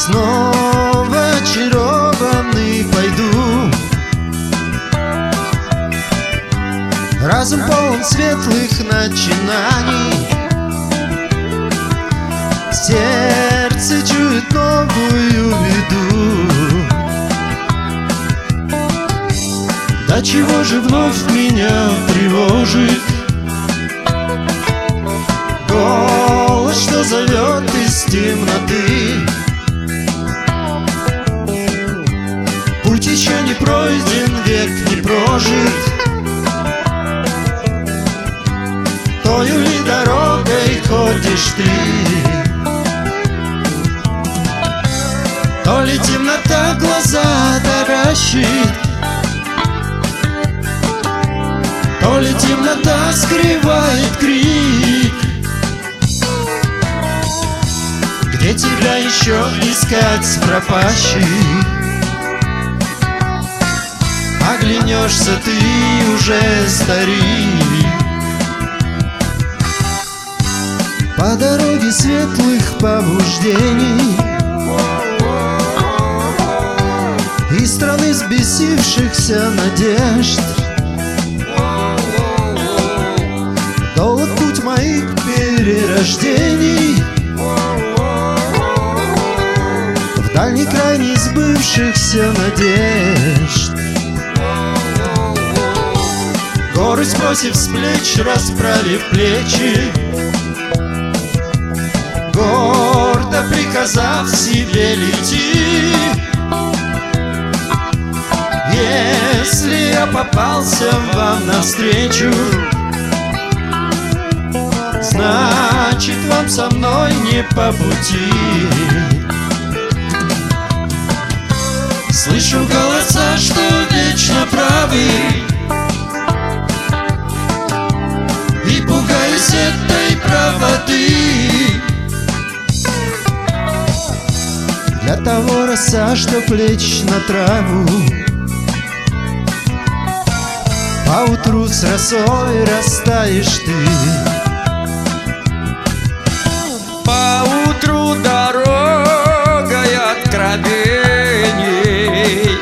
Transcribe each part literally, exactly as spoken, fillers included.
Снова очарованный пойду. Разум полон светлых начинаний, сердце чует новую беду. Да чего же вновь меня тревожит голос, что зовет из темноты? Путь еще не пройден, век не прожит. Тою ли дорогой ходишь ты? То ли темнота глаза таращит, то ли темнота скрывает крик. Где тебя еще искать, пропащий? Оглянешься, ты уже старик. По дороге светлых побуждений из страны взбесившихся надежд долг путь моих перерождений в дальний край несбывшихся надежд. Горы сбросив с плеч, расправив плечи, гордо приказав себе лети. Если я попался вам навстречу, значит, вам со мной не по пути. Слышу голоса, что вечно правы, и пугаюсь этой правоты. Для того роса, что плеч на траву, поутру с росой растаешь ты. Поутру дорогой откровений,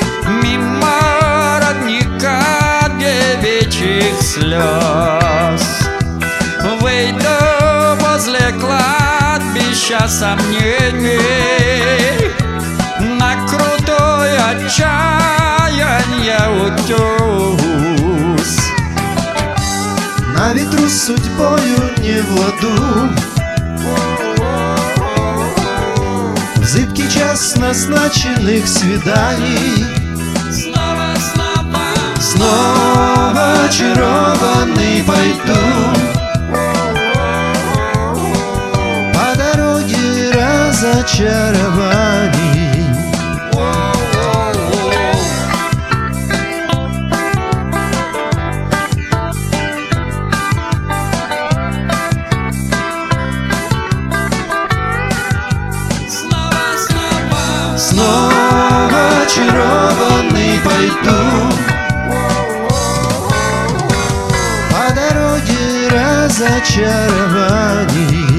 мимо родника девичьих слез, выйду возле кладбища сомнений, на крутой отчаянье утес. На ветру с судьбою не в ладу, в зыбкий час назначенных свиданий Снова, снова, снова очарованный пойду. По дороге разочарований. Снова очарованный пойду. По дороге разочарований.